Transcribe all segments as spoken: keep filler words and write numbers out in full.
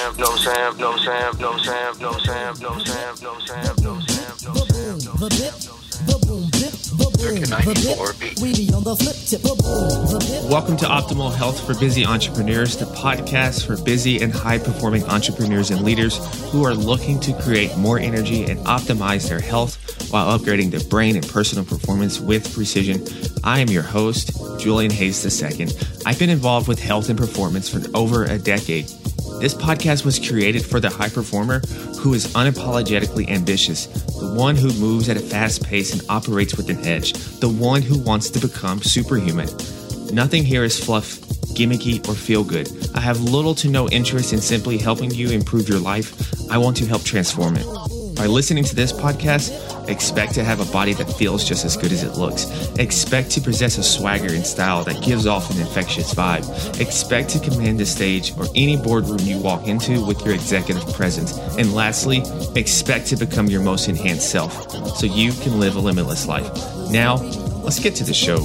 saying? No saying? No saying? No saying? No saying? No saying? No saying? No saying? No saying? No saying? Welcome to Optimal Health for Busy Entrepreneurs, the podcast for busy and high-performing entrepreneurs and leaders who are looking to create more energy and optimize their health while upgrading their brain and personal performance with precision. I am your host, Julian Hayes the Second. I've been involved with health and performance for over a decade. This podcast was created for the high performer who is unapologetically ambitious, the one who moves at a fast pace and operates with an edge, the one who wants to become superhuman. Nothing here is fluff, gimmicky, or feel good. I have little to no interest in simply helping you improve your life. I want to help transform it. By listening to this podcast, expect to have a body that feels just as good as it looks. Expect to possess a swagger and style that gives off an infectious vibe. Expect to command the stage or any boardroom you walk into with your executive presence. And lastly, expect to become your most enhanced self so you can live a limitless life. Now, let's get to the show.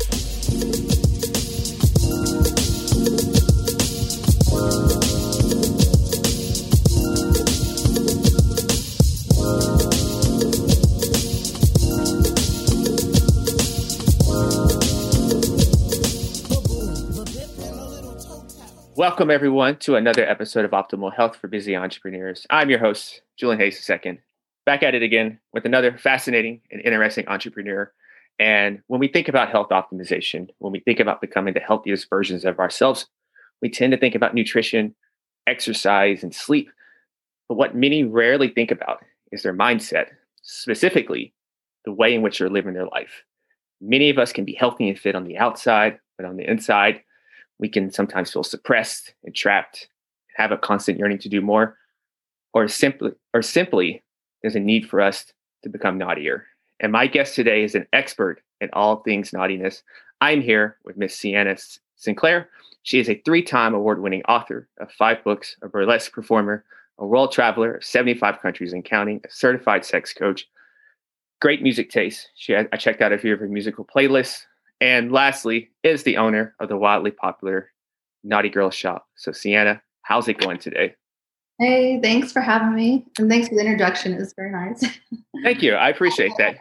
Welcome, everyone, to another episode of Optimal Health for Busy Entrepreneurs. I'm your host, Julian Hayes the Second, back at it again with another fascinating and interesting entrepreneur. And when we think about health optimization, when we think about becoming the healthiest versions of ourselves, we tend to think about nutrition, exercise, and sleep. But what many rarely think about is their mindset, specifically the way in which they're living their life. Many of us can be healthy and fit on the outside, but on the inside, we can sometimes feel suppressed and trapped, have a constant yearning to do more, or simply, or simply, there's a need for us to become naughtier. And my guest today is an expert in all things naughtiness. I'm here with Miss Sienna Sinclair. She is a three-time award-winning author of five books, a burlesque performer, a world traveler of seventy-five countries and counting, a certified sex coach, great music taste. She, I checked out a few of her musical playlists. And lastly, is the owner of the wildly popular Naughty Girl Shop. So Sienna, how's it going today? Hey, thanks for having me. And thanks for the introduction. It was very nice. Thank you. I appreciate that.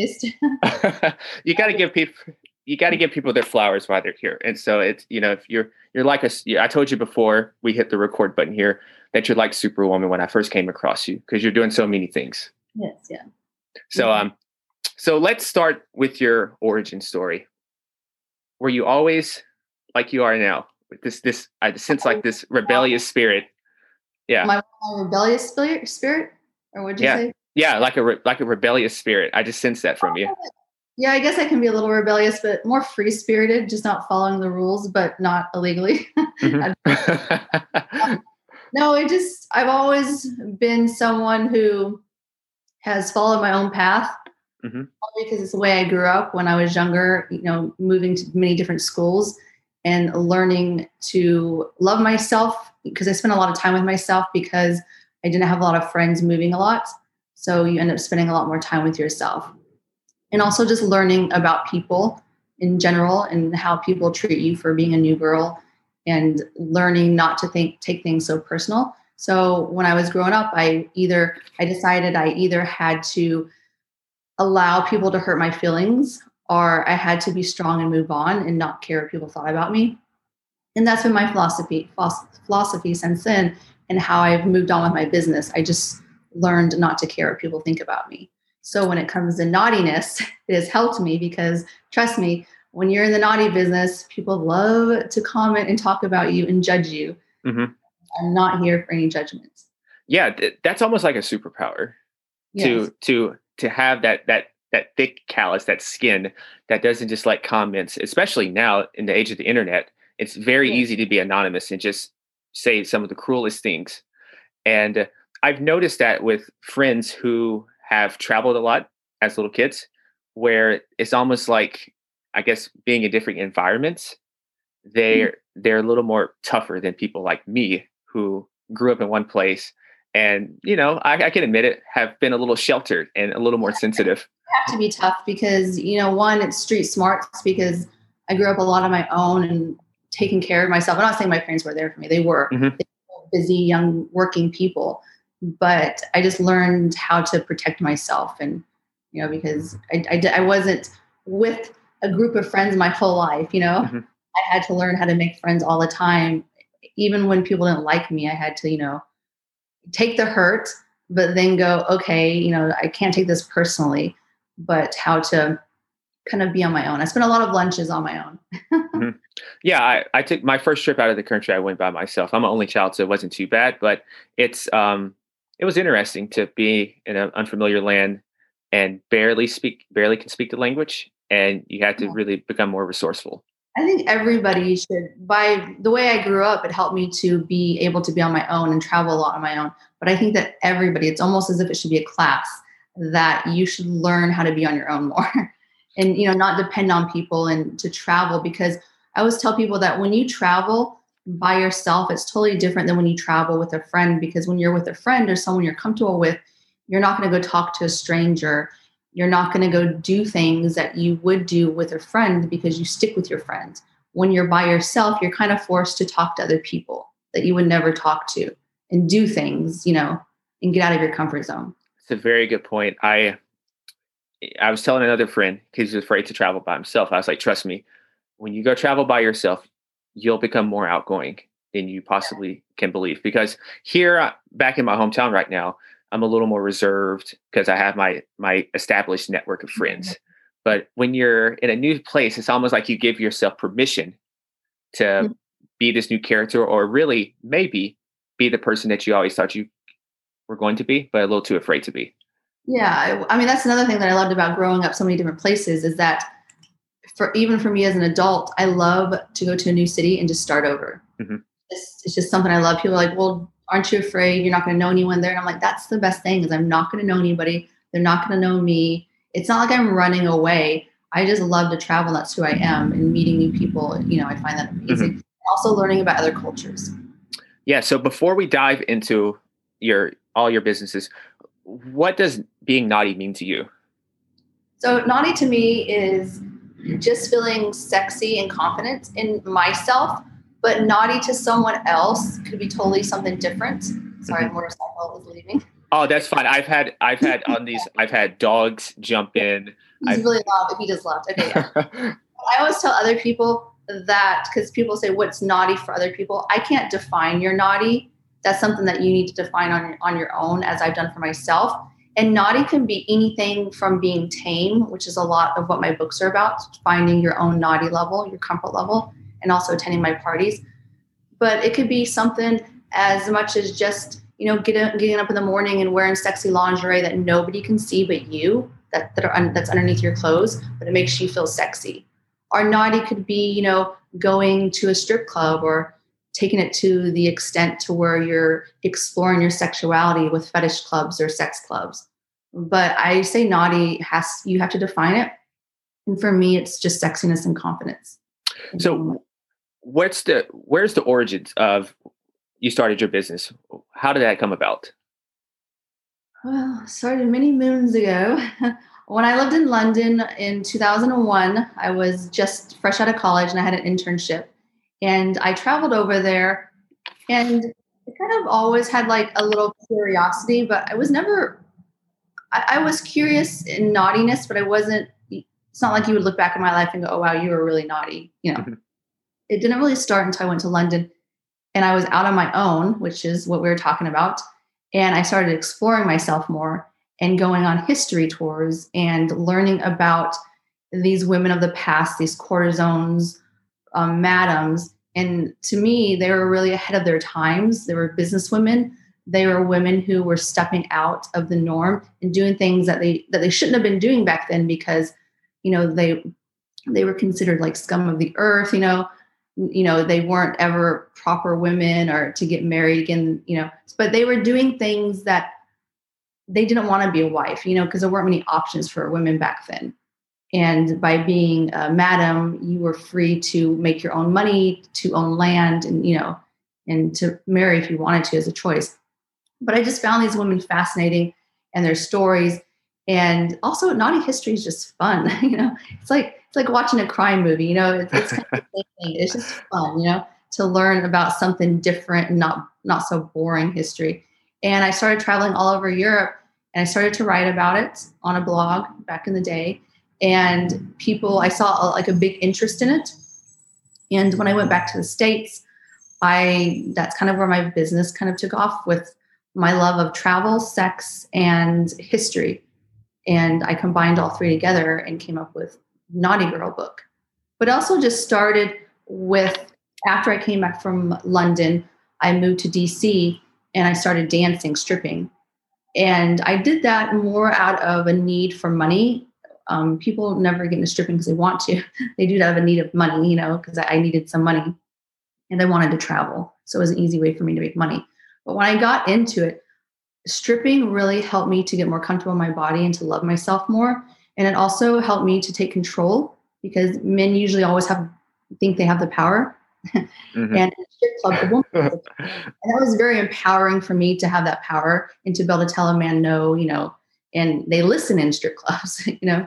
you got to give people, you got to give people their flowers while they're here. And so it's, you know, if you're, you're like us, I told you before we hit the record button here that you're like Superwoman when I first came across you, because you're doing so many things. Yes. Yeah. So, um, so let's start with your origin story. Were you always like you are now, with this, this, I sense like this rebellious spirit? Yeah. My, my rebellious spirit, spirit, or what'd you yeah. say? Yeah, like a re, like a rebellious spirit. I just sense that from you. Yeah, I guess I can be a little rebellious, but more free spirited, just not following the rules, but not illegally. Mm-hmm. um, no, it just I've always been someone who has followed my own path. Mm-hmm. Because it's the way I grew up when I was younger, you know, moving to many different schools and learning to love myself, because I spent a lot of time with myself because I didn't have a lot of friends moving a lot. So you end up spending a lot more time with yourself, and also just learning about people in general and how people treat you for being a new girl, and learning not to think, take things so personal. So when I was growing up, I either, I decided I either had to allow people to hurt my feelings, or I had to be strong and move on and not care what people thought about me. And that's been my philosophy, philosophy since then, and how I've moved on with my business. I just learned not to care what people think about me. So when it comes to naughtiness, it has helped me, because trust me, when you're in the naughty business, people love to comment and talk about you and judge you. Mm-hmm. I'm not here for any judgments. Yeah, th- that's almost like a superpower. Yes. to to to have that that that thick callus, that skin that doesn't just like comments, especially now in the age of the internet. It's very yes. easy to be anonymous and just say some of the cruelest things. And uh, I've noticed that with friends who have traveled a lot as little kids, where it's almost like, I guess, being in different environments, they're mm-hmm. they're a little more tougher than people like me who grew up in one place. And, you know, I, I can admit it, have been a little sheltered and a little more sensitive. You have to be tough because, you know, one, it's street smarts, because I grew up a lot on my own and taking care of myself. I'm not saying my parents were there for me. They were. Mm-hmm. They busy young working people. But I just learned how to protect myself, and you know, because I, I, I wasn't with a group of friends my whole life. You know, Mm-hmm. I had to learn how to make friends all the time, even when people didn't like me. I had to, you know, take the hurt, but then go, okay, you know, I can't take this personally, but how to kind of be on my own. I spent a lot of lunches on my own. Mm-hmm. Yeah, I, I took my first trip out of the country. I went by myself. I'm an only child, so it wasn't too bad, but it's um, it was interesting to be in an unfamiliar land and barely speak, barely can speak the language, and you had to Yeah. really become more resourceful. I think everybody should, by the way I grew up, it helped me to be able to be on my own and travel a lot on my own. But I think that everybody, it's almost as if it should be a class that you should learn how to be on your own more and, you know, not depend on people and to travel. Because I always tell people that when you travel by yourself, it's totally different than when you travel with a friend, because when you're with a friend or someone you're comfortable with, you're not going to go talk to a stranger. You're not going to go do things that you would do with a friend because you stick with your friends. When you're by yourself, you're kind of forced to talk to other people that you would never talk to and do things, you know, and get out of your comfort zone. It's a very good point. I I was telling another friend, because he was afraid to travel by himself. I was like, trust me, when you go travel by yourself, you'll become more outgoing than you possibly can believe. Because here, uh, back in my hometown right now, I'm a little more reserved because I have my my established network of friends. But when you're in a new place, it's almost like you give yourself permission to be this new character, or really maybe be the person that you always thought you were going to be, but a little too afraid to be. Yeah. I, I mean, that's another thing that I loved about growing up so many different places is that for even for me as an adult, I love to go to a new city and just start over. Mm-hmm. It's, it's just something I love. People are like, well, aren't you afraid you're not going to know anyone there? And I'm like, that's the best thing, is I'm not going to know anybody. They're not going to know me. It's not like I'm running away. I just love to travel. That's who I am. And meeting new people, you know, I find that amazing. Mm-hmm. Also learning about other cultures. Yeah. So before we dive into your all your businesses, what does being naughty mean to you? So naughty to me is just feeling sexy and confident in myself, but naughty to someone else could be totally something different. Sorry, Mm-hmm. motorcycle is leaving. Oh, that's fine. I've had I've had on these I've had dogs jump in. He's I've, really loud, but he just left. Okay, yeah. I always tell other people that, because people say what's naughty for other people. I can't define your naughty. That's something that you need to define on your, on your own, as I've done for myself. And naughty can be anything from being tame, which is a lot of what my books are about, finding your own naughty level, your comfort level, and also attending my parties. But it could be something as much as just, you know, getting, getting up in the morning and wearing sexy lingerie that nobody can see but you, that, that are, that's underneath your clothes, but it makes you feel sexy. Or naughty could be, you know, going to a strip club or taking it to the extent to where you're exploring your sexuality with fetish clubs or sex clubs. But I say naughty has, you have to define it. And for me, it's just sexiness and confidence. So what's the, where's the origins of, you started your business? How did that come about? Well, started many moons ago. When I lived in London in two thousand one, I was just fresh out of college and I had an internship. And I traveled over there, and I kind of always had like a little curiosity, but I was never, I, I was curious in naughtiness, but I wasn't, it's not like you would look back at my life and go, oh, wow, you were really naughty. You know, mm-hmm. It didn't really start until I went to London and I was out on my own, which is what we were talking about. And I started exploring myself more and going on history tours and learning about these women of the past, these courtesans, um, madams. And to me, they were really ahead of their times. They were business women. They were women who were stepping out of the norm and doing things that they that they shouldn't have been doing back then, because, you know, they they were considered like scum of the earth. You know, you know, they weren't ever proper women or to get married again. You know, but they were doing things that they didn't want to be a wife. You know, because there weren't many options for women back then. And by being a madam, you were free to make your own money, to own land, and, you know, and to marry if you wanted to as a choice. But I just found these women fascinating and their stories. And also naughty history is just fun. You know, it's like, it's like watching a crime movie, you know, it's, it's kind of the same thing. It's just fun, you know, to learn about something different and not, not so boring history. And I started traveling all over Europe, and I started to write about it on a blog back in the day. And people, I saw a, like a big interest in it. And when I went back to the States, I, that's kind of where my business kind of took off, with my love of travel, sex, and history. And I combined all three together and came up with Naughty Girl book. But also just started with, after I came back from London, I moved to D C and I started dancing, stripping. And I did that more out of a need for money. Um, people never get into stripping because they want to. They do have a need of money, you know, because I, I needed some money and I wanted to travel. So it was an easy way for me to make money. But when I got into it, stripping really helped me to get more comfortable in my body and to love myself more. And it also helped me to take control, because men usually always have think they have the power. Mm-hmm. And in a strip club, the woman has the power. And that was very empowering for me to have that power and to be able to tell a man no, you know, and they listen in strip clubs, you know.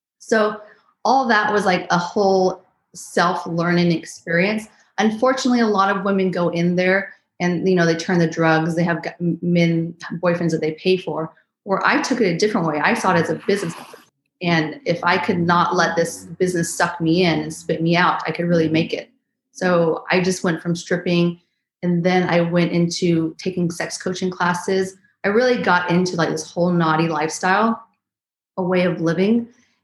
So all that was like a whole self-learning experience. Unfortunately, a lot of women go in there and, you know, they turn the drugs. They have men boyfriends that they pay for. Or I took it a different way. I saw it as a business. And if I could not let this business suck me in and spit me out, I could really make it. So I just went from stripping, and then I went into taking sex coaching classes. I really got into like this whole naughty lifestyle, a way of living,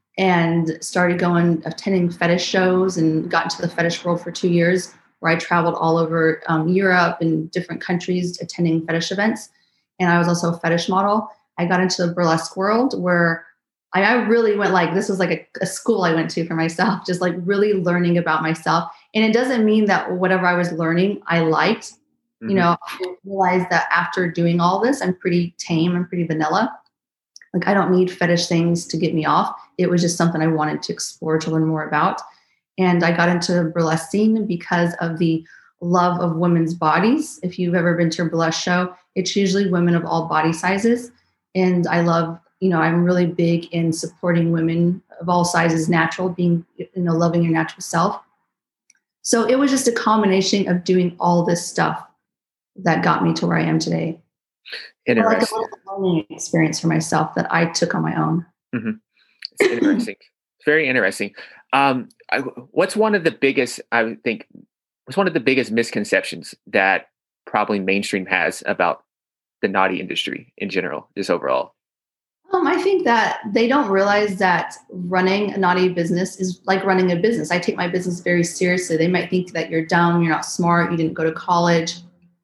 and started going, attending fetish shows, and got into the fetish world for two years where I traveled all over um, Europe and different countries attending fetish events. And I was also a fetish model. I got into the burlesque world where I, I really went like, this was like a, a school I went to for myself, just like really learning about myself. And it doesn't mean that whatever I was learning, I liked. Mm-hmm. You know, I realized that after doing all this, I'm pretty tame and pretty vanilla. Like I don't need fetish things to get me off. It was just something I wanted to explore, to learn more about. And I got into the burlesque scene because of the love of women's bodies. If you've ever been to a burlesque show, it's usually women of all body sizes. And I love, you know, I'm really big in supporting women of all sizes, natural, being, you know, loving your natural self. So it was just a combination of doing all this stuff that got me to where I am today. Interesting. Like a little learning experience for myself that I took on my own. Mm-hmm. It's interesting. It's very interesting. Um, I, what's one of the biggest, I would think, what's one of the biggest misconceptions that probably mainstream has about the naughty industry in general, just overall? Um, I think that they don't realize that running a naughty business is like running a business. I take my business very seriously. They might think that you're dumb, you're not smart, you didn't go to college,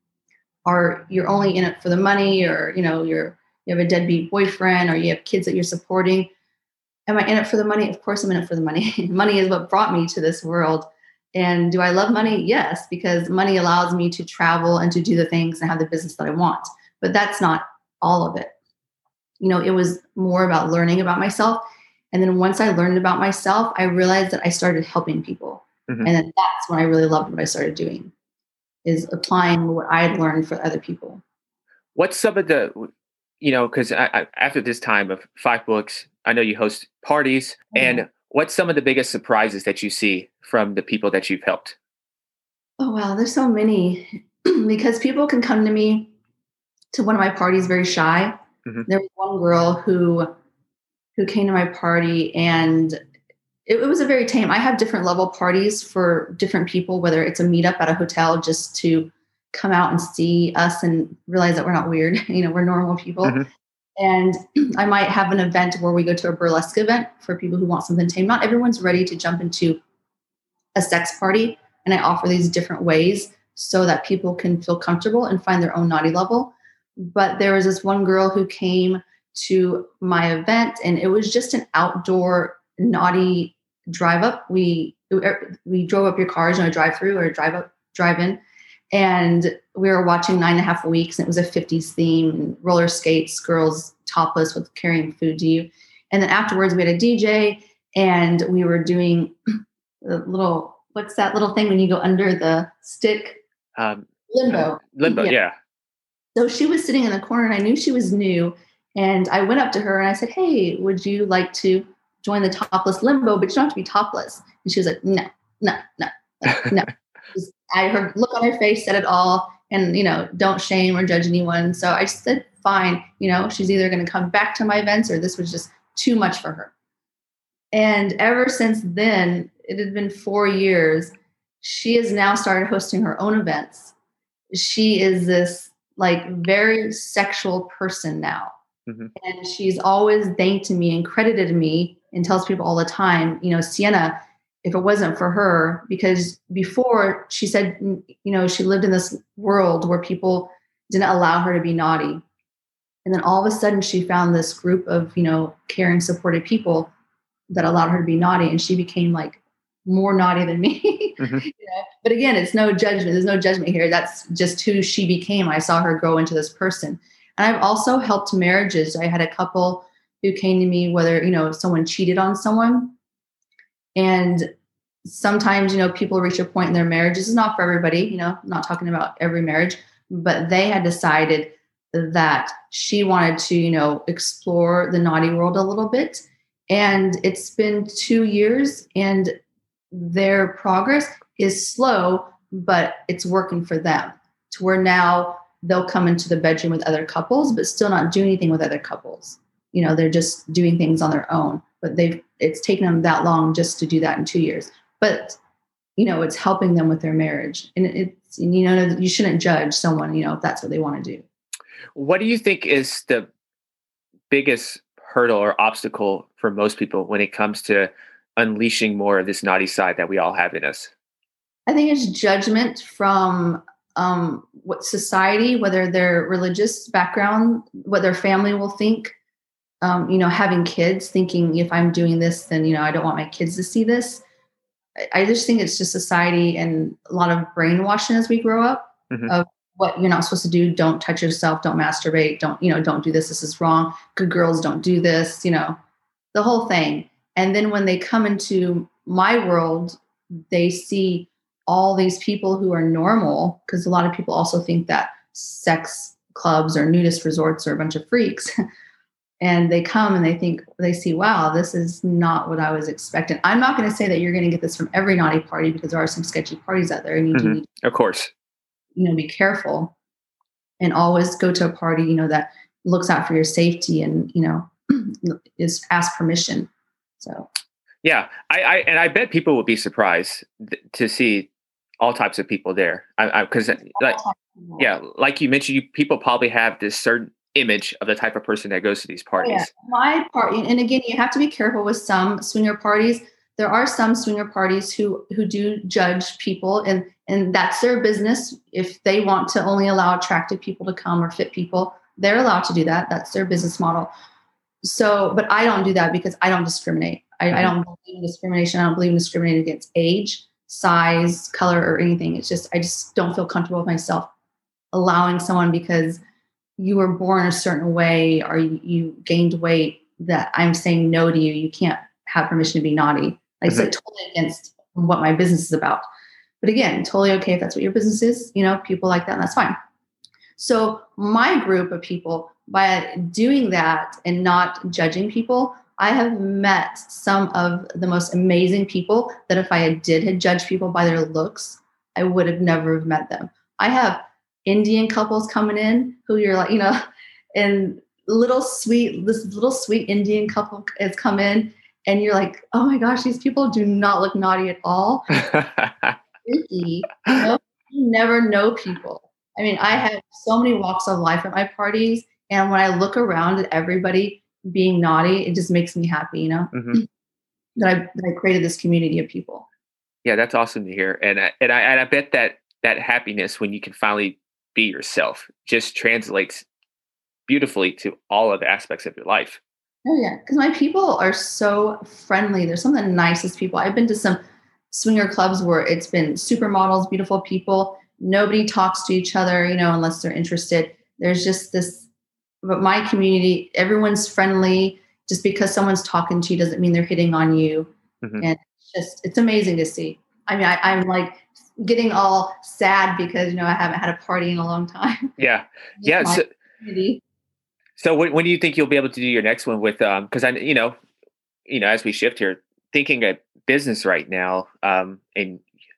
or you're only in it for the money, or, you know, you're, you have a deadbeat boyfriend, or you have kids that you're supporting. Am I in it for the money? Of course I'm in it for the money. Money is what brought me to this world. And do I love money? Yes, because money allows me to travel and to do the things and have the business that I want. But that's not all of it. You know, it was more about learning about myself. And then once I learned about myself, I realized that I started helping people. Mm-hmm. And then that's when I really loved what I started doing, is applying what I had learned for other people. What's some of the, you know, because I, I, after this time of five books, I know you host parties. Mm-hmm. And what's some of the biggest surprises that you see from the people that you've helped? Oh, wow. There's so many. Because people can come to me to one of my parties very shy. Mm-hmm. There was one girl who who came to my party, and it, it was a very tame. I have different level parties for different people, whether it's a meetup at a hotel just to come out and see us and realize that we're not weird. You know, we're normal people. Mm-hmm. And I might have an event where we go to a burlesque event for people who want something tame. Not everyone's ready to jump into a sex party. And I offer these different ways so that people can feel comfortable and find their own naughty level. But there was this one girl who came to my event, and it was just an outdoor naughty drive up. We we drove up your cars, you know, drive through or drive up, drive in, and we were watching Nine and a Half Weeks, and it was a fifties theme, and roller skates, girls topless with carrying food to you. And then afterwards, we had a D J, and we were doing the little, what's that little thing when you go under the stick? Um, limbo. Uh, limbo, yeah. yeah. So she was sitting in the corner, and I knew she was new. And I went up to her and I said, "Hey, would you like to join the topless limbo? But you don't have to be topless." And she was like, "No, no, no, no." Just I her look on her face said it all. And, you know, don't shame or judge anyone. So I said, fine, you know, she's either going to come back to my events or this was just too much for her. And ever since then, it had been four years. She has now started hosting her own events. She is this like very sexual person now. Mm-hmm. And she's always thanked me and credited me and tells people all the time, you know, Sienna, if it wasn't for her, because before she said, you know, she lived in this world where people didn't allow her to be naughty. And then all of a sudden she found this group of, you know, caring, supportive people that allowed her to be naughty. And she became like more naughty than me. Mm-hmm. You know? But again, it's no judgment. There's no judgment here. That's just who she became. I saw her grow into this person. And I've also helped marriages. I had a couple who came to me, whether, you know, someone cheated on someone. And sometimes, you know, people reach a point in their marriage. This is not for everybody, you know, I'm not talking about every marriage, but they had decided that she wanted to, you know, explore the naughty world a little bit. And it's been two years and their progress is slow, but it's working for them to where now they'll come into the bedroom with other couples, but still not do anything with other couples. You know, they're just doing things on their own, but they've, it's taken them that long just to do that in two years. But, you know, it's helping them with their marriage. And it's, you know, you shouldn't judge someone, you know, if that's what they want to do. What do you think is the biggest hurdle or obstacle for most people when it comes to unleashing more of this naughty side that we all have in us? I think it's judgment from um, what society, whether their religious background, what their family will think. Um, you know, having kids, thinking if I'm doing this, then, you know, I don't want my kids to see this. I, I just think it's just society and a lot of brainwashing as we grow up mm-hmm. of what you're not supposed to do. Don't touch yourself. Don't masturbate. Don't, you know, don't do this. This is wrong. Good girls don't do this, you know, the whole thing. And then when they come into my world, they see all these people who are normal, because a lot of people also think that sex clubs or nudist resorts are a bunch of freaks. And they come and they think, they see, wow, this is not what I was expecting. I'm not going to say that you're going to get this from every naughty party, because there are some sketchy parties out there, and you mm-hmm. do need to, of course, you know, be careful and always go to a party, you know, that looks out for your safety and, you know, is ask permission. So, yeah, I, I and I bet people would be surprised th- to see all types of people there. I, because like, yeah, like you mentioned, you people probably have this certain image of the type of person that goes to these parties. Yeah. My party, and again, you have to be careful with some swinger parties. There are some swinger parties who who do judge people, and and that's their business. If they want to only allow attractive people to come or fit people, they're allowed to do that. That's their business model. So, but I don't do that because I don't discriminate. I, mm-hmm. I don't believe in discrimination. I don't believe in discriminating against age, size, color, or anything. It's just I just don't feel comfortable with myself allowing someone because you were born a certain way or you, you gained weight that I'm saying no to you. You can't have permission to be naughty. Like mm-hmm. I said, totally against what my business is about. But again, totally okay if that's what your business is. You know, people like that, and that's fine. So my group of people, by doing that and not judging people, I have met some of the most amazing people that if I did had judged people by their looks, I would have never have met them. I have Indian couples coming in who you're like, you know, and little sweet, this little sweet Indian couple has come in and you're like, oh my gosh, these people do not look naughty at all. Freaky. You know? You never know people. I mean, I have so many walks of life at my parties. And when I look around at everybody being naughty, it just makes me happy, you know, mm-hmm. that, I, that I created this community of people. Yeah, that's awesome to hear. And, and, I, and I bet that that happiness when you can finally be yourself just translates beautifully to all of the aspects of your life. Oh yeah. Because my people are so friendly. They're some of the nicest people. I've been to some swinger clubs where it's been supermodels, beautiful people. Nobody talks to each other, you know, unless they're interested. There's just this, but my community, everyone's friendly. Just because someone's talking to you doesn't mean they're hitting on you. Mm-hmm. And it's just, it's amazing to see. I mean, I, I'm like, getting all sad because, you know, I haven't had a party in a long time. Yeah. Yeah. So, so when, when do you think you'll be able to do your next one with, um, cause I, you know, you know, as we shift here, thinking of business right now, um, and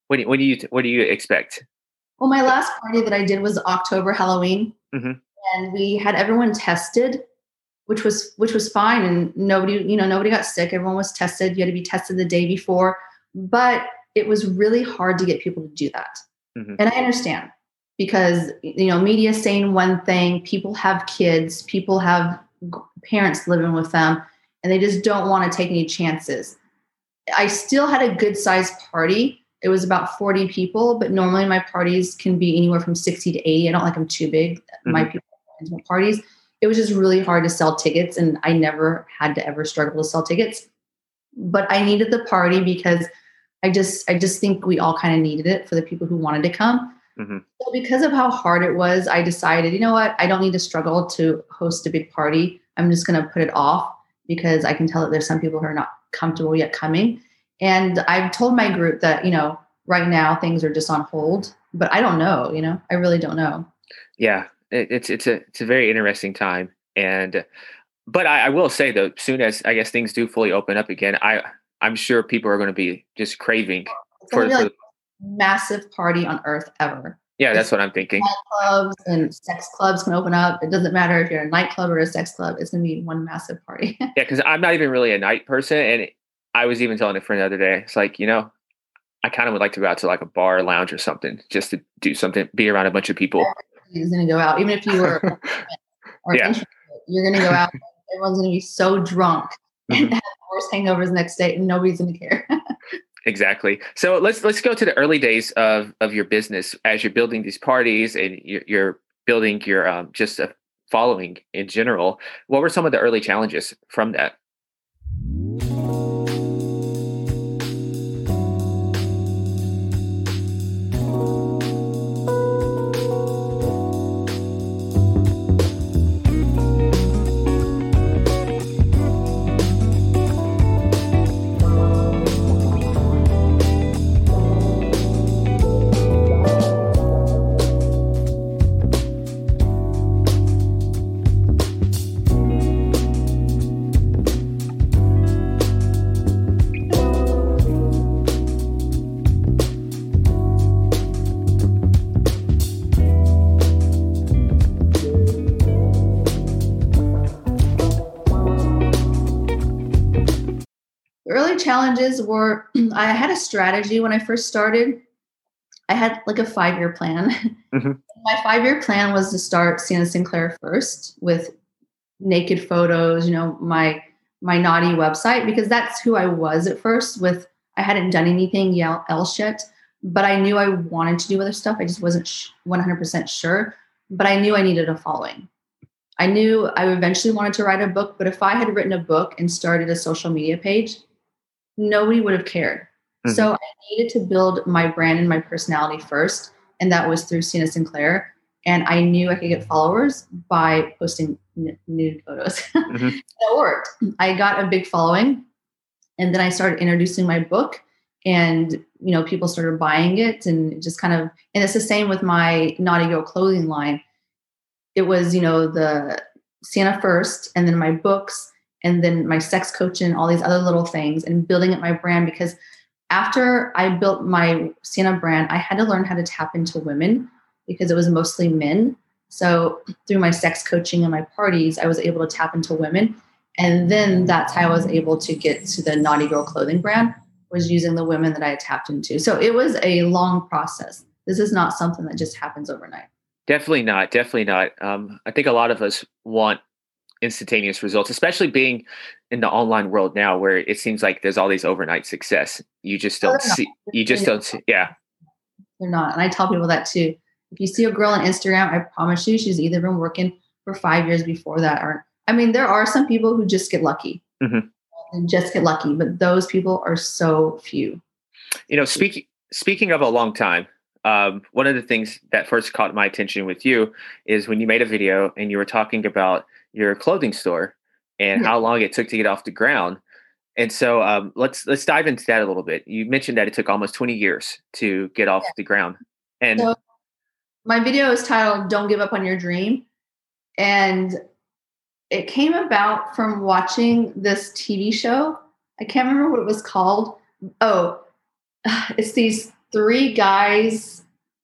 What do, what do you what do you expect? Well, my last party that I did was October Halloween, Mm-hmm. and we had everyone tested, which was which was fine, and nobody, you know, nobody got sick. Everyone was tested. You had to be tested the day before, but it was really hard to get people to do that. Mm-hmm. And I understand because, you know, media saying one thing, people have kids, people have parents living with them, and they just don't want to take any chances. I still had a good sized party. It was about forty people, but normally my parties can be anywhere from sixty to eighty. I don't like them too big. Mm-hmm. My people intimate parties. It was just really hard to sell tickets, and I never had to ever struggle to sell tickets. But I needed the party because I just I just think we all kind of needed it for the people who wanted to come. Mm-hmm. So because of how hard it was, I decided, you know what, I don't need to struggle to host a big party. I'm just going to put it off because I can tell that there's some people who are not comfortable yet coming. And I've told my group that, you know, right now things are just on hold, but I don't know, you know, I really don't know. Yeah, it, it's it's a it's a very interesting time. And but I, I will say though, soon as I guess things do fully open up again, I I'm sure people are going to be just craving it's for, be for like the massive party on earth ever. Yeah, that's it's what I'm thinking. Clubs and sex clubs can open up. It doesn't matter if you're a nightclub or a sex club. It's going to be one massive party. Yeah, because I'm not even really a night person, and I was even telling a friend the other day, it's like, you know, I kind of would like to go out to like a bar, lounge or something, just to do something, be around a bunch of people. Everybody's going to go out. Even if you were or yeah. you're going to go out. Everyone's going to be so drunk mm-hmm. and have worse hangovers next day, and nobody's going to care. Exactly. So let's let's go to the early days of, of your business as you're building these parties and you're, you're building your um, just a following in general. What were some of the early challenges from that? Challenges were I had a strategy when I first started. I had like a five-year plan. Mm-hmm. My five-year plan was to start Sienna Sinclair first with naked photos, you know, my my naughty website, because that's who I was at first. With I hadn't done anything else yet, but I knew I wanted to do other stuff. I just wasn't one hundred percent sure, but I knew I needed a following. I knew I eventually wanted to write a book, but if I had written a book and started a social media page, nobody would have cared. Mm-hmm. So I needed to build my brand and my personality first. And that was through Sienna Sinclair. And I knew I could get followers by posting n- nude photos. Mm-hmm. That worked. I got a big following. And then I started introducing my book, and, you know, people started buying it, and it just kind of, and it's the same with my Naughty Girl clothing line. It was, you know, the Sienna first, and then my books, and then my sex coaching, all these other little things, and building up my brand. Because after I built my Sienna brand, I had to learn how to tap into women because it was mostly men. So through my sex coaching and my parties, I was able to tap into women. And then that's how I was able to get to the Naughty Girl clothing brand, was using the women that I had tapped into. So it was a long process. This is not something that just happens overnight. Definitely not. Definitely not. Um, I think a lot of us want instantaneous results, especially being in the online world now, where it seems like there's all these overnight success. You just don't see, you just don't see. Yeah. They're not. And I tell people that too. If you see a girl on Instagram, I promise you, she's either been working for five years before that, or, I mean, there are some people who just get lucky mm-hmm. and just get lucky, but those people are so few. You know, speaking, speaking of a long time, um, one of the things that first caught my attention with you is when you made a video and you were talking about your clothing store and yeah. how long it took to get off the ground. And so um, let's let's dive into that a little bit. You mentioned that it took almost twenty years to get off yeah. the ground. And so my video is titled "Don't Give Up on Your Dream." And it came about from watching this T V show. I can't remember what it was called. Oh, it's these three guys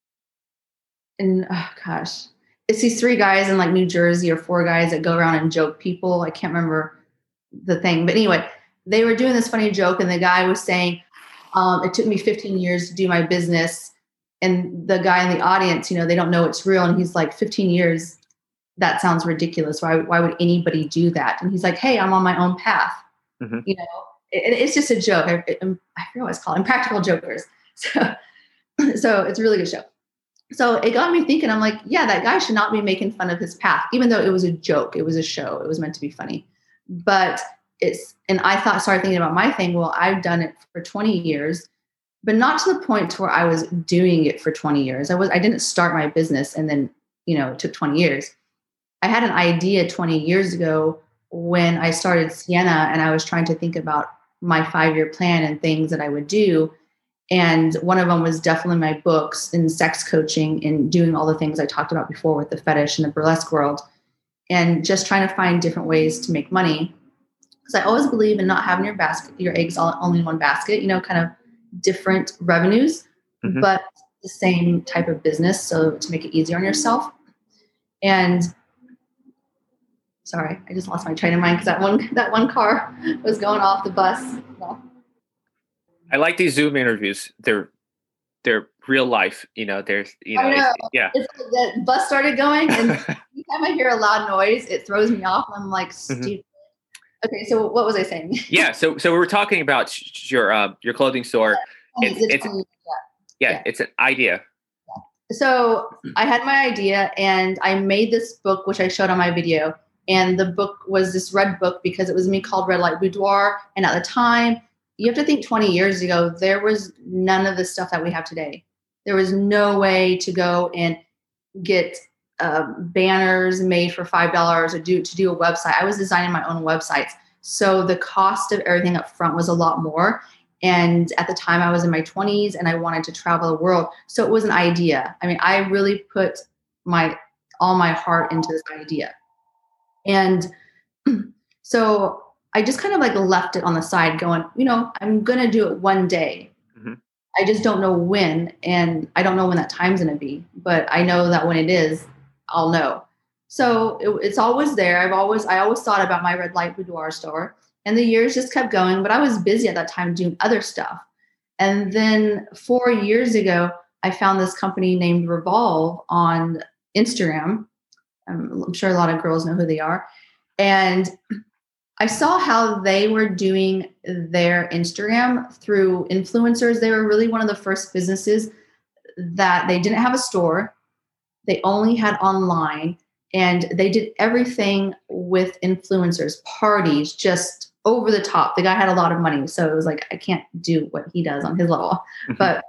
and oh gosh, it's these three guys in like New Jersey or four guys that go around and joke people. I can't remember the thing, but anyway, they were doing this funny joke, and the guy was saying, um, "It took me fifteen years to do my business," and the guy in the audience, you know, they don't know it's real, and he's like, fifteen years. That sounds ridiculous. Why? Why would anybody do that? And he's like, "Hey, I'm on my own path." Mm-hmm. You know, it, it's just a joke. I, I, I forget what it's called. Impractical Jokers. So, so it's a really good show. So it got me thinking, I'm like, yeah, that guy should not be making fun of his path, even though it was a joke. It was a show. It was meant to be funny. But it's, and I thought, started thinking about my thing. Well, I've done it for twenty years, but not to the point to where I was doing it for twenty years. I was, I didn't start my business and then, you know, it took twenty years. I had an idea twenty years ago when I started Sienna, and I was trying to think about my five-year plan and things that I would do. And one of them was definitely my books and sex coaching and doing all the things I talked about before with the fetish and the burlesque world, and just trying to find different ways to make money. Because I always believe in not having your basket, your eggs all only in one basket, you know, kind of different revenues, mm-hmm. but the same type of business. So to make it easier on yourself. And sorry, I just lost my train of mind because that one, that one car was going off the bus. No. I like these Zoom interviews. They're they're real life. You know, there's you know, know. It's, yeah. It's, the bus started going, and anytime I hear a loud noise, it throws me off. I'm like, stupid. Mm-hmm. Okay, so what was I saying? yeah, so so we were talking about your uh, your clothing store. Yeah, it's, it's, it's, yeah. Yeah, yeah, it's an idea. Yeah. So I had my idea, and I made this book, which I showed on my video. And the book was this red book because it was me called Red Light Boudoir. And at the time, you have to think twenty years ago, there was none of the stuff that we have today. There was no way to go and get uh, banners made for five dollars or do to do a website. I was designing my own websites. So the cost of everything up front was a lot more. And at the time I was in my twenties and I wanted to travel the world. So it was an idea. I mean, I really put my all my heart into this idea. And so I just kind of like left it on the side going, you know, I'm going to do it one day. Mm-hmm. I just don't know when. And I don't know when that time's going to be, but I know that when it is, I'll know. So it, it's always there. I've always, I always thought about my Red Light Boudoir store, and the years just kept going, but I was busy at that time doing other stuff. And then four years ago, I found this company named Revolve on Instagram. I'm sure a lot of girls know who they are. And I saw how they were doing their Instagram through influencers. They were really one of the first businesses that they didn't have a store. They only had online, and they did everything with influencers, parties, just over the top. The guy had a lot of money. So it was like, I can't do what he does on his level. Mm-hmm. But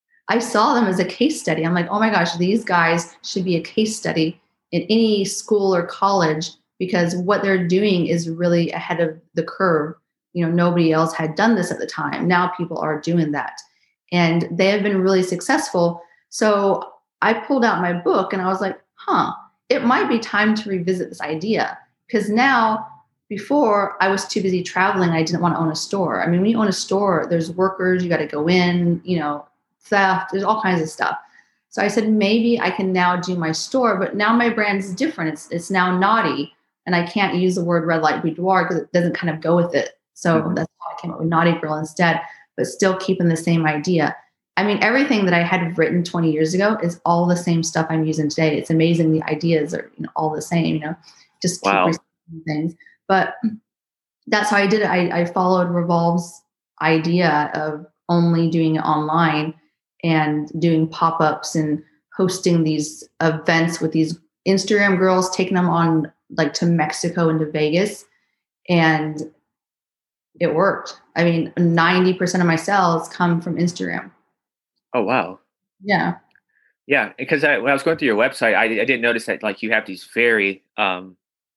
I saw them as a case study. I'm like, oh my gosh, these guys should be a case study in any school or college, because what they're doing is really ahead of the curve. You know, nobody else had done this at the time. Now people are doing that, and they have been really successful. So I pulled out my book and I was like, huh, it might be time to revisit this idea. Because now, before I was too busy traveling, I didn't want to own a store. I mean, when you own a store, there's workers, you got to go in, you know, theft, there's all kinds of stuff. So I said, maybe I can now do my store, but now my brand's different. It's it's now naughty, and I can't use the word Red Light Boudoir because it doesn't kind of go with it. So mm-hmm. that's why I came up with Naughty Girl instead, but still keeping the same idea. I mean, everything that I had written twenty years ago is all the same stuff I'm using today. It's amazing. The ideas are, you know, all the same, you know, just keep wow. things. But that's how I did it. I, I followed Revolve's idea of only doing it online and doing pop-ups and hosting these events with these Instagram girls, taking them on like to Mexico and to Vegas. And it worked. I mean, ninety percent of my sales come from Instagram. Oh, wow. Yeah. Yeah. Because I, when I was going through your website, I, I didn't notice that like you have these very, um,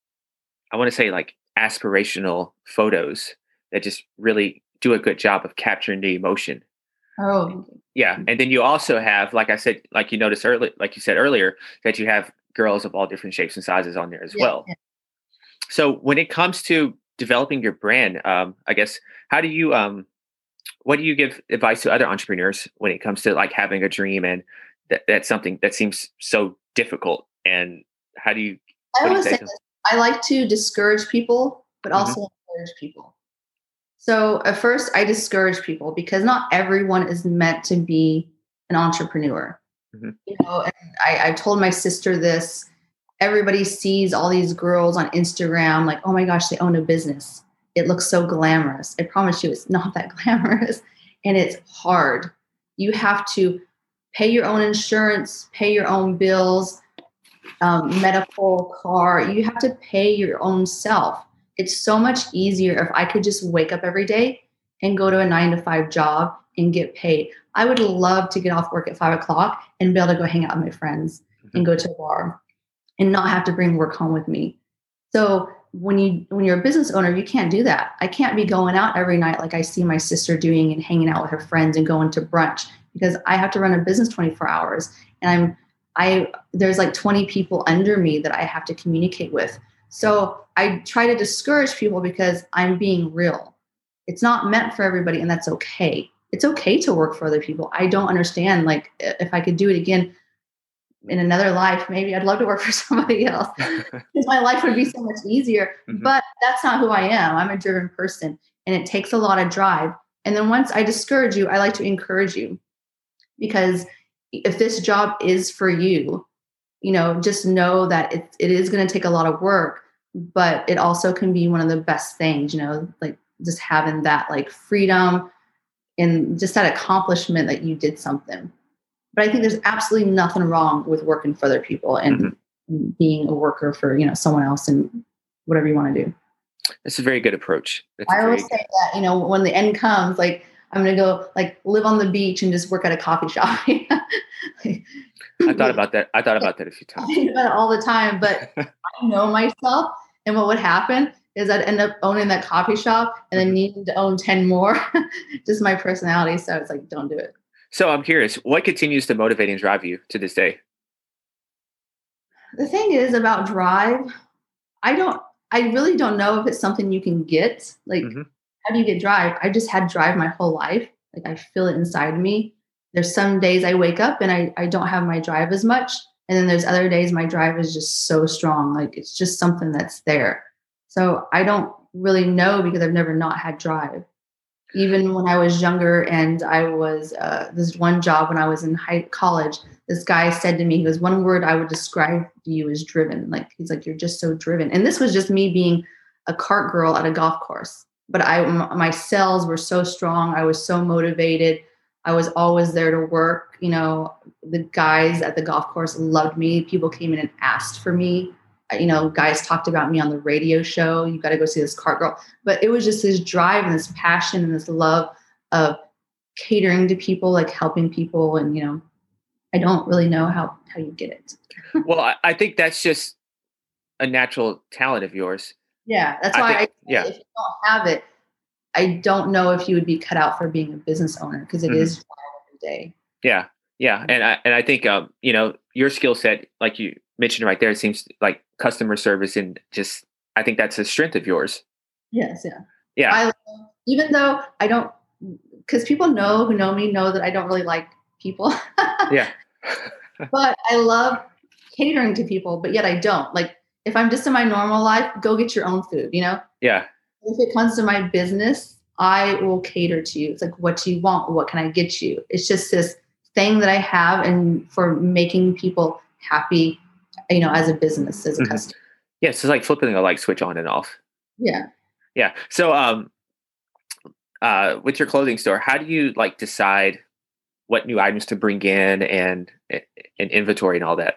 I want to say like aspirational photos that just really do a good job of capturing the emotion. Oh, yeah. And then you also have, like I said, like you noticed earlier, like you said earlier, that you have girls of all different shapes and sizes on there as yeah, well. Yeah. So when it comes to developing your brand, um, I guess, how do you, um, what do you give advice to other entrepreneurs when it comes to like having a dream and that, that's something that seems so difficult? And how do you, I what do you always say say to them? this. I like to discourage people, but Mhm. also encourage people. So at first, I discourage people because not everyone is meant to be an entrepreneur. Mhm. You know, and I, I told my sister this. Everybody sees all these girls on Instagram, like, oh my gosh, they own a business. It looks so glamorous. I promise you, it's not that glamorous, and it's hard. You have to pay your own insurance, pay your own bills, um, medical, car. You have to pay your own self. It's so much easier if I could just wake up every day and go to a nine to five job and get paid. I would love to get off work at five o'clock and be able to go hang out with my friends Mhm. and go to a bar and not have to bring work home with me. So when you when you're a business owner, you can't do that. I can't be going out every night like I see my sister doing and hanging out with her friends and going to brunch because I have to run a business twenty-four hours and I'm I there's like twenty people under me that I have to communicate with. So I try to discourage people because I'm being real. It's not meant for everybody, and that's okay. It's okay to work for other people. I don't understand. Like, if I could do it again in another life, maybe I'd love to work for somebody else because my life would be so much easier. Mhm. But that's not who I am. I'm a driven person, and it takes a lot of drive. And then once I discourage you, I like to encourage you because if this job is for you, you know, just know that it, it is going to take a lot of work, but it also can be one of the best things, you know, like just having that like freedom and just that accomplishment that you did something. But I think there's absolutely nothing wrong with working for other people and, Mhm. and being a worker for, you know, someone else and whatever you want to do. That's a very good approach. That's a I very always say that, you know, when the end comes, like I'm going to go like live on the beach and just work at a coffee shop. I thought about that. I thought about that a few I times. think about it all the time, but I know myself. And what would happen is I'd end up owning that coffee shop and then Mhm. needing to own ten more. Just my personality. So it's like, don't do it. So I'm curious, what continues to motivate and drive you to this day? The thing is about drive, I don't, I really don't know if it's something you can get. Like, Mhm. how do you get drive? I just had drive my whole life. Like, I feel it inside me. There's some days I wake up and I, I don't have my drive as much. And then there's other days my drive is just so strong. Like, it's just something that's there. So I don't really know because I've never not had drive. Even when I was younger and I was, uh, this one job when I was in high college, this guy said to me, he goes, one word I would describe you as driven. Like, he's like, you're just so driven. And this was just me being a cart girl at a golf course. But I, m- my sales were so strong. I was so motivated. I was always there to work. You know, the guys at the golf course loved me. People came in and asked for me. Uh, You know, guys talked about me on the radio show. You got to go see this cart girl. But it was just this drive and this passion and this love of catering to people, like helping people. And, you know, I don't really know how, how you get it. Well, I, I think that's just a natural talent of yours. Yeah. That's I why think, I yeah. say if you don't have it, I don't know if you would be cut out for being a business owner because it Mhm. is drive every day. Yeah, yeah, and I and I think um, you know, your skill set, like you mentioned right there, it seems like customer service and just I think that's a strength of yours. Yes. Yeah. Yeah, I, even though I don't, because people know who know me know that I don't really like people, yeah, but I love catering to people, but yet I don't. Like, if I'm just in my normal life, go get your own food, you know? yeah. If it comes to my business, I will cater to you. It's like, what do you want? What can I get you? It's just this thing that I have and for making people happy, you know, as a business, as a Mhm. customer. Yeah, so it's like flipping a light switch on and off. Yeah. Yeah. So um, uh, with your clothing store, how do you like decide what new items to bring in and and inventory and all that?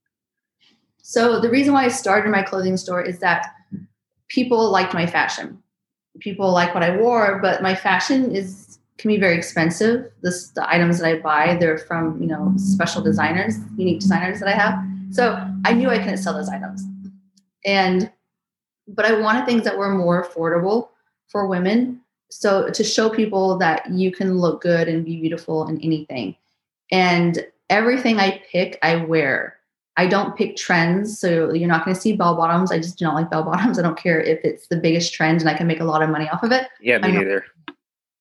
So the reason why I started my clothing store is that people liked my fashion. People like what I wore, but my fashion is can be very expensive. This the items that I buy, they're from, you know, special designers, unique designers that I have. So I knew I couldn't sell those items. And but I wanted things that were more affordable for women. So to show people that you can look good and be beautiful in anything. And everything I pick, I wear. I don't pick trends. So you're not going to see bell bottoms. I just do not like bell bottoms. I don't care if it's the biggest trend and I can make a lot of money off of it. Yeah, me I'm not, neither.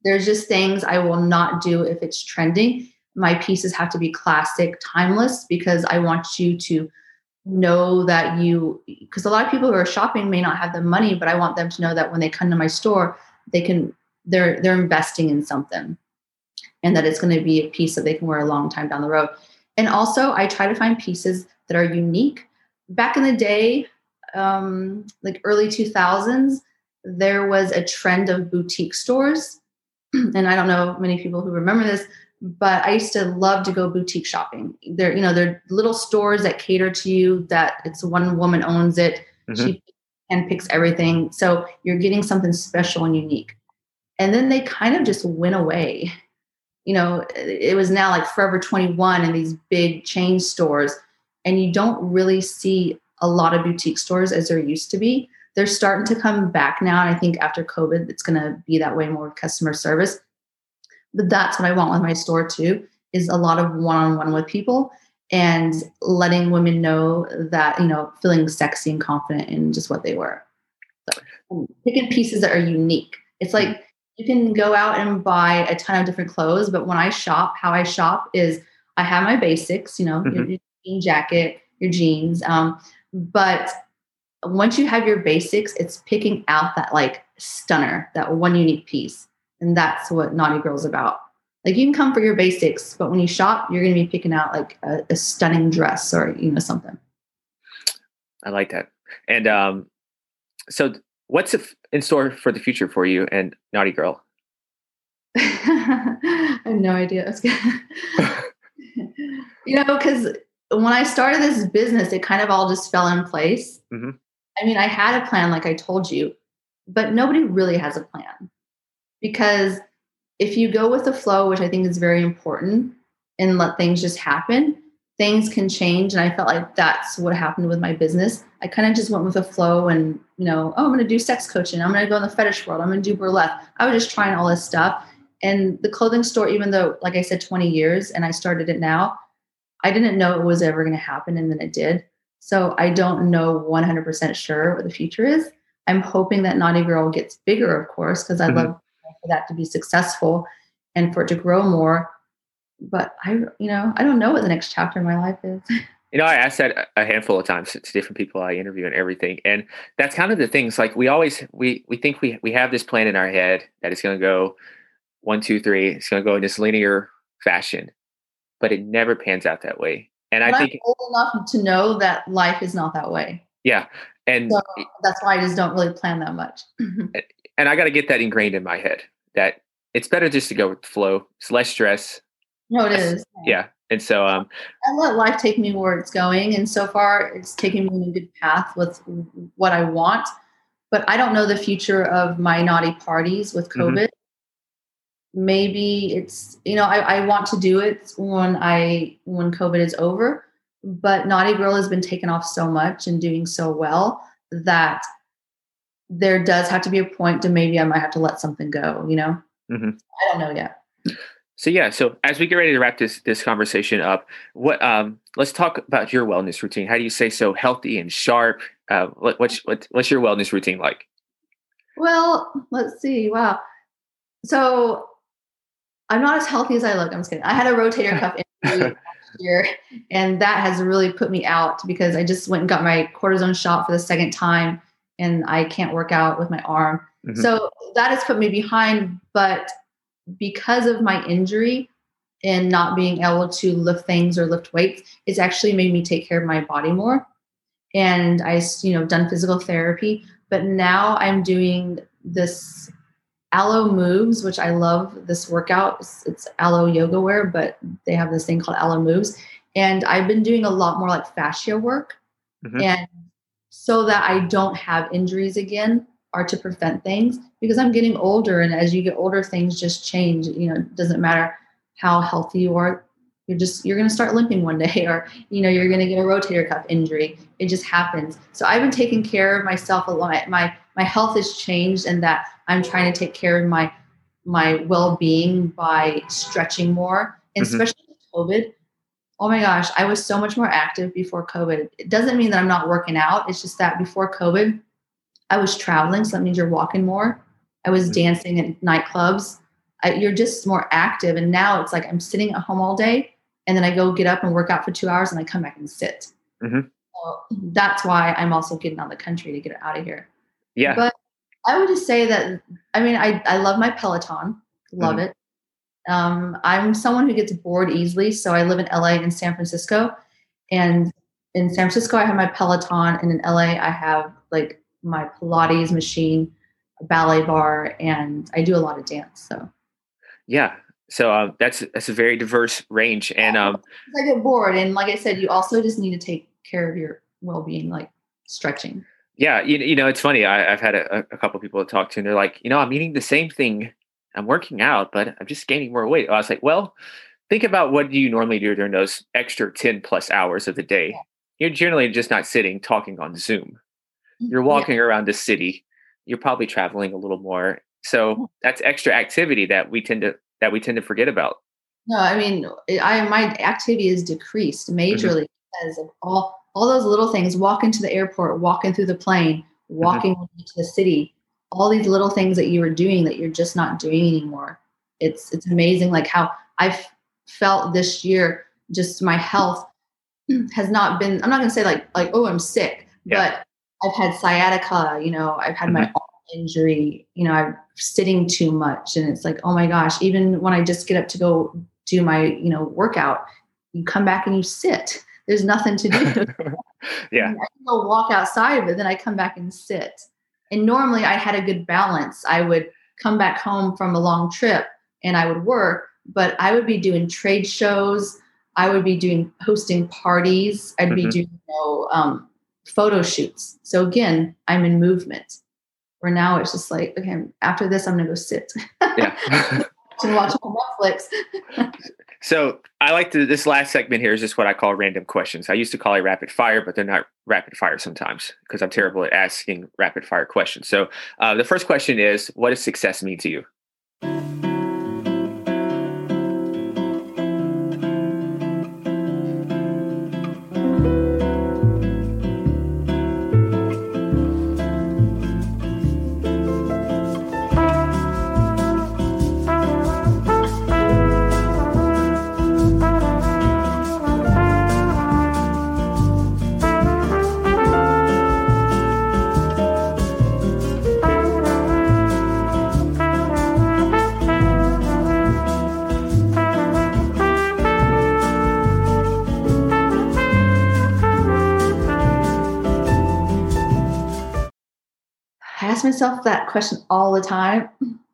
There's just things I will not do if it's trending. My pieces have to be classic, timeless, because I want you to know that you, because a lot of people who are shopping may not have the money, but I want them to know that when they come to my store, they can, they're, they're investing in something, and that it's going to be a piece that they can wear a long time down the road. And also I try to find pieces that are unique. Back in the day, um, like early two thousands, there was a trend of boutique stores. And I don't know many people who remember this, but I used to love to go boutique shopping. They're, you know, they're little stores that cater to you, that it's one woman owns it. Mm-hmm. She handpicks everything. So you're getting something special and unique. And then they kind of just went away. You know, it was now like Forever twenty-one and these big chain stores. And you don't really see a lot of boutique stores as there used to be. They're starting to come back now. And I think after COVID, it's going to be that way more with customer service. But that's what I want with my store too, is a lot of one-on-one with people and letting women know that, you know, feeling sexy and confident in just what they wear. So picking pieces that are unique. It's like you can go out and buy a ton of different clothes, but when I shop, how I shop is I have my basics, you know, mm-hmm. your, your jean jacket, your jeans. Um, but once you have your basics, it's picking out that like stunner, that one unique piece. And that's what Naughty Girl's about. Like you can come for your basics, but when you shop, you're going to be picking out like a, a stunning dress or, you know, something. I like that. And um, so what's in store for the future for you and Naughty Girl? I have no idea. You know, because when I started this business, it kind of all just fell in place. Mm-hmm. I mean, I had a plan, like I told you, but nobody really has a plan. Because if you go with the flow, which I think is very important, and let things just happen, things can change. And I felt like that's what happened with my business. I kind of just went with the flow and, you know, oh, I'm going to do sex coaching. I'm going to go in the fetish world. I'm going to do burlesque. I was just trying all this stuff. And the clothing store, even though, like I said, twenty years, and I started it now, I didn't know it was ever going to happen. And then it did. So I don't know one hundred percent sure what the future is. I'm hoping that Naughty Girl gets bigger, of course, because I'd mm-hmm. love for that to be successful and for it to grow more. But I, you know, I don't know what the next chapter of my life is. You know, I asked that a handful of times to different people I interview and everything. And that's kind of the things, like we always, we, we think we, we have this plan in our head that it's going to go one, two, three. It's going to go in this linear fashion, but it never pans out that way. And but I think I'm old enough to know that life is not that way. Yeah. And so that's why I just don't really plan that much. And I got to get that ingrained in my head that it's better just to go with the flow. It's less stress. No, it is. Yeah. And so um, I let life take me where it's going. And so far it's taken me in a good path with what I want. But I don't know the future of my naughty parties with COVID. Mm-hmm. Maybe it's, you know, I, I want to do it when I, when COVID is over, but Naughty Girl has been taken off so much and doing so well that there does have to be a point to maybe I might have to let something go, you know? Mm-hmm. I don't know yet. So, yeah. So as we get ready to wrap this, this conversation up, what, um, let's talk about your wellness routine. How do you stay so healthy and sharp? Uh, what, what's, what, what's your wellness routine like? Well, let's see. Wow. So I'm not as healthy as I look. I'm just kidding. I had a rotator cuff injury last year, and that has really put me out because I just went and got my cortisone shot for the second time, and I can't work out with my arm. Mm-hmm. So that has put me behind. But because of my injury and not being able to lift things or lift weights, it's actually made me take care of my body more. And I, you know, done physical therapy, but now I'm doing this Alo Moves, which I love this workout. It's, it's Alo yoga wear, but they have this thing called Alo Moves. And I've been doing a lot more like fascia work. Mm-hmm. And so that I don't have injuries again, or to prevent things, because I'm getting older. And as you get older, things just change. You know, it doesn't matter how healthy you are. You're just, you're going to start limping one day, or, you know, you're going to get a rotator cuff injury. It just happens. So I've been taking care of myself a lot. My, my health has changed, and that I'm trying to take care of my, my well-being by stretching more, and mm-hmm. especially with COVID. Oh my gosh, I was so much more active before COVID. It doesn't mean that I'm not working out. It's just that before COVID, I was traveling. So that means you're walking more. I was mm-hmm. dancing at nightclubs. I, you're just more active. And now it's like I'm sitting at home all day, and then I go get up and work out for two hours and I come back and sit. Mm-hmm. So that's why I'm also getting out of the country to get out of here. Yeah. But I would just say that, I mean, I, I love my Peloton. Love Mhm. it. Um, I'm someone who gets bored easily. So I live in L A and San Francisco. And in San Francisco, I have my Peloton. And in L A, I have like my Pilates machine, a ballet bar, and I do a lot of dance. So Yeah. So um, that's that's a very diverse range. And um, I get bored. And like I said, you also just need to take care of your well-being, like stretching. yeah, you, you know, it's funny. I, I've had a, a couple people to talk to, and they're like, you know, I'm eating the same thing. I'm working out, but I'm just gaining more weight. I was like, well, think about what you normally do during those extra ten plus hours of the day. Yeah. You're generally just not sitting talking on Zoom. You're walking around the city. You're probably traveling a little more. So that's extra activity that we tend to that we tend to forget about. No, I mean, I my activity is decreased majorly Mm-hmm. because of all all those little things. Walking to the airport, walking through the plane, walking mm-hmm. to the city. All these little things that you were doing that you're just not doing anymore. It's it's amazing, like how I've felt this year. Just my health has not been. I'm not going to say like like oh I'm sick, Yeah. but I've had sciatica. You know, I've had Mm-hmm. my injury. You know, I'm sitting too much, and it's like, oh my gosh. Even when I just get up to go do my, you know, workout, you come back and you sit. There's nothing to do. Yeah. I can go walk outside, but then I come back and sit. And normally I had a good balance. I would come back home from a long trip and I would work, but I would be doing trade shows. I would be doing hosting parties. I'd Mm-hmm. be doing, you know, um, photo shoots. So again, I'm in movement. Where now it's just like, okay, after this, I'm going to go sit. Yeah. And watch Netflix. So I like to, this last segment here is just what I call random questions. I used to call it rapid fire, but they're not rapid fire sometimes because I'm terrible at asking rapid fire questions. So uh, the first question is, what does success mean to you? I ask myself that question all the time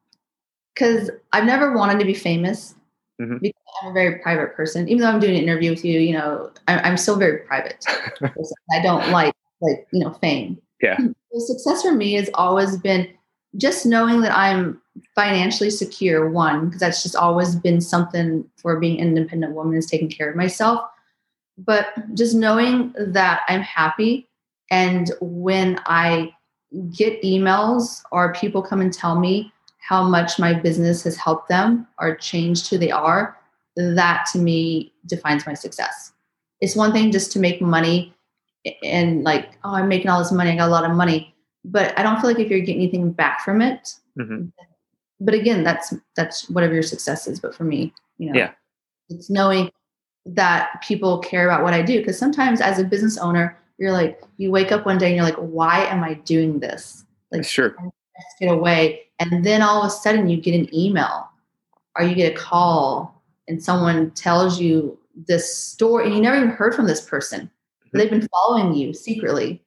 because I've never wanted to be famous mm-hmm. because I'm a very private person. Even though I'm doing an interview with you, you know, I'm, I'm still very private. I don't like, like, you know, fame. Yeah. The success for me has always been just knowing that I'm financially secure, one, because that's just always been something for being an independent woman is taking care of myself. But just knowing that I'm happy. And when I get emails or people come and tell me how much my business has helped them or changed who they are, that to me defines my success. It's one thing just to make money and like, oh, I'm making all this money. I got a lot of money, but I don't feel like if you're getting anything back from it. Mm-hmm. But again, that's, that's whatever your success is. But for me, you know, yeah. it's knowing that people care about what I do. Because sometimes as a business owner, you're like, you wake up one day and you're like, why am I doing this? Like, sure. Let's get away. And then all of a sudden you get an email or you get a call and someone tells you this story and you never even heard from this person. Mm-hmm. They've been following you secretly.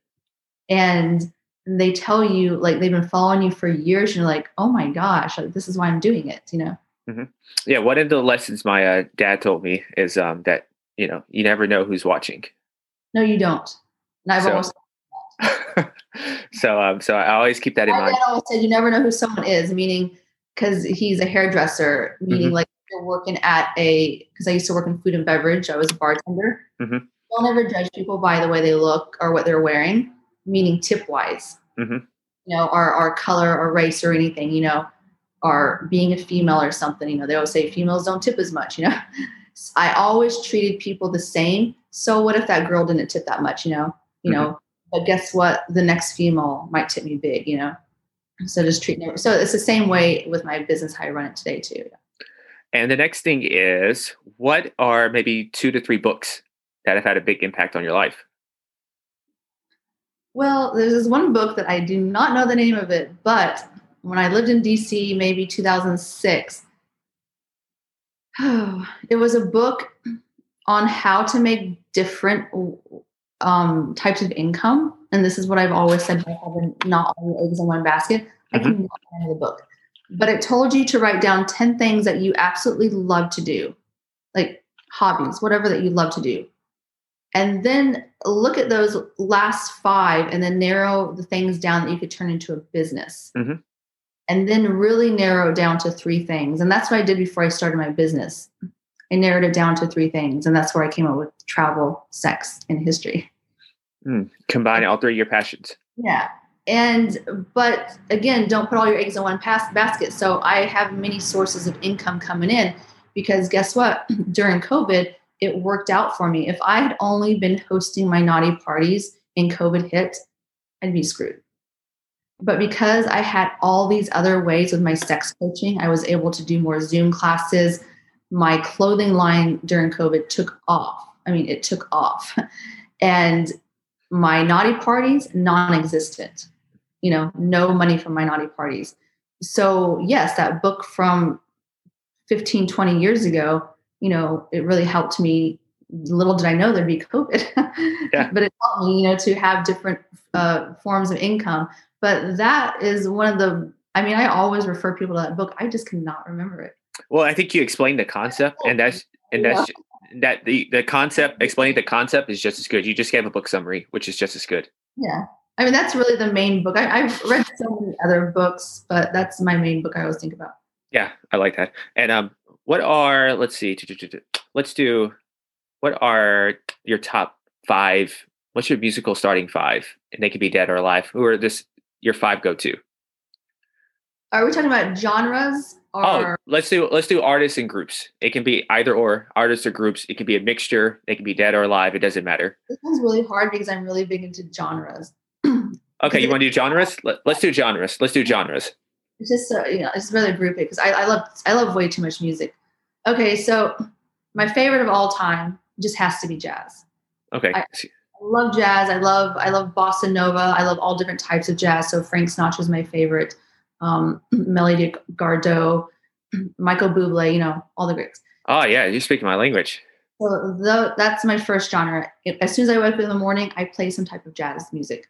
And they tell you like they've been following you for years. And you're like, oh my gosh, like, this is why I'm doing it, you know? Mm-hmm. Yeah. One of the lessons my uh, dad told me is um, that, you know, you never know who's watching. No, you don't. And I've so, almost so, um, so I always keep that in My mind. dad always said, you never know who someone is, meaning because he's a hairdresser, meaning mm-hmm. like you're working at a, because I used to work in food and beverage. I was a bartender. Mm-hmm. Don't ever judge people by the way they look or what they're wearing, meaning tip wise, mm-hmm. you know, or, or color or race or anything, you know, or being a female or something, you know, they always say females don't tip as much, you know. I always treated people the same. So what if that girl didn't tip that much, you know? You know, mm-hmm. but guess what? The next female might tip me big, you know? So just treat it. So it's the same way with my business, how I run it today too. And the next thing is, what are maybe two to three books that have had a big impact on your life? Well, there's this one book that I do not know the name of it, but when I lived in D C, maybe two thousand six, it was a book on how to make different um, types of income. And this is what I've always said, by having not all your eggs in one basket. I Mm-hmm. can not remember the book, but it told you to write down ten things that you absolutely love to do, like hobbies, whatever that you love to do. And then look at those last five and then narrow the things down that you could turn into a business. Mm-hmm. And then really narrow it down to three things. And that's what I did before I started my business. I narrowed it down to three things. And that's where I came up with travel, sex, and history. Mm, combine all three of your passions. Yeah. And, but again, don't put all your eggs in one pas- basket. So I have many sources of income coming in because guess what? During COVID, it worked out for me. If I had only been hosting my naughty parties and COVID hit, I'd be screwed. But because I had all these other ways with my sex coaching, I was able to do more Zoom classes. My clothing line during COVID took off. I mean, it took off. And my naughty parties, non-existent. You know, no money from my naughty parties. So yes, that book from fifteen, twenty years ago, you know, it really helped me. Little did I know there'd be COVID, Yeah. But it helped me, you know, to have different uh, forms of income. But that is one of the, I mean, I always refer people to that book. I just cannot remember it. Well, I think you explained the concept, and that's and that's yeah. that the the concept explaining the concept is just as good. You just gave a book summary, which is just as good. Yeah, I mean, that's really the main book. I, I've read so many other books, but that's my main book I always think about. Yeah, I like that. And um, what are let's see, let's do. What are your top five? What's your musical starting five? And they could be dead or alive. Who are this? Your five go to? Are we talking about genres? Or oh, let's do let's do artists and groups. It can be either or, artists or groups. It can be a mixture. They can be dead or alive. It doesn't matter. This one's really hard because I'm really big into genres. Okay, you want to do genres? Let, let's do genres. Let's do genres. It's just so, you know, it's rather group it because I, I love I love way too much music. Okay, so my favorite of all time just has to be jazz. Okay. I, I love jazz. I love I love bossa nova. I love all different types of jazz. So Frank Sinatra is my favorite. Um, Melody Gardot, Michael Bublé, you know, all the greats. Oh yeah, you're speaking my language. So the, that's my first genre. If, as soon as I wake up in the morning, I play some type of jazz music.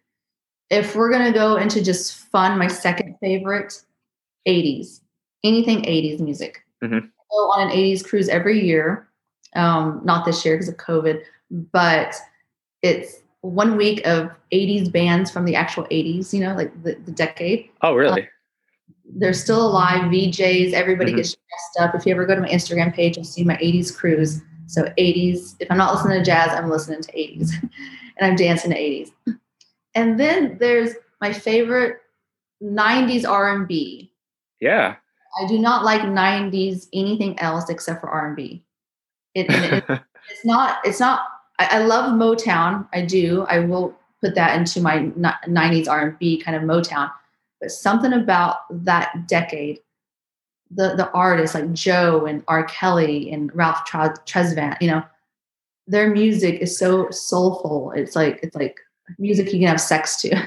If we're gonna go into just fun, my second favorite, eighties, anything eighties music. Mm-hmm. I go on an eighties cruise every year. Um, not this year because of COVID, but it's one week of eighties bands from the actual eighties, you know, like the, the decade. Oh, really? Um, they're still alive, V Js, everybody Mm-hmm. gets dressed up. If you ever go to my Instagram page, you'll see my eighties cruise. So eighties, if I'm not listening to jazz, I'm listening to eighties. And I'm dancing to eighties. And then there's my favorite nineties R and B. Yeah. I do not like nineties anything else except for R and B. It, it, it's not, it's not, I, I love Motown. I do. I will put that into my nineties R and B kind of Motown. But something about that decade, the the artists like Joe and R. Kelly and Ralph Tresvant, you know, their music is so soulful. It's like it's like music you can have sex to.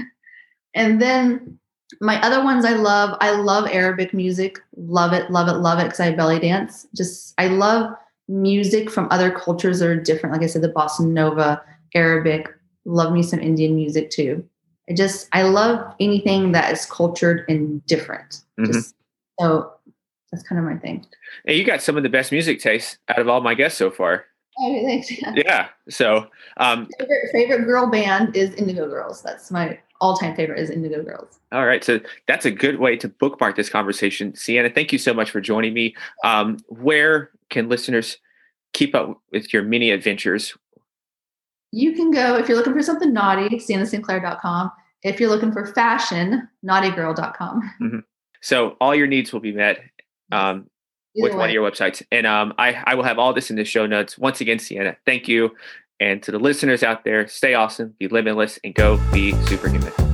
And then my other ones I love, I love Arabic music. Love it, love it, love it because I belly dance. Just I love music from other cultures that are different. Like I said, the bossa nova, Arabic. Love me some Indian music too. I just, I love anything that is cultured and different. Mm-hmm. Just, so that's kind of my thing. Hey, you got some of the best music taste out of all my guests so far. Oh, thanks. Yeah. So, um, favorite, favorite girl band is Indigo Girls. That's my all-time favorite is Indigo Girls. All right. So that's a good way to bookmark this conversation. Sienna, thank you so much for joining me. Um, where can listeners keep up with your mini adventures? You can go, if you're looking for something naughty, sienna sinclair dot com. If you're looking for fashion, naughty girl dot com. Mm-hmm. So all your needs will be met um, with way. one of your websites. And um, I, I will have all this in the show notes. Once again, Sienna, thank you. And to the listeners out there, stay awesome, be limitless, and go be superhuman.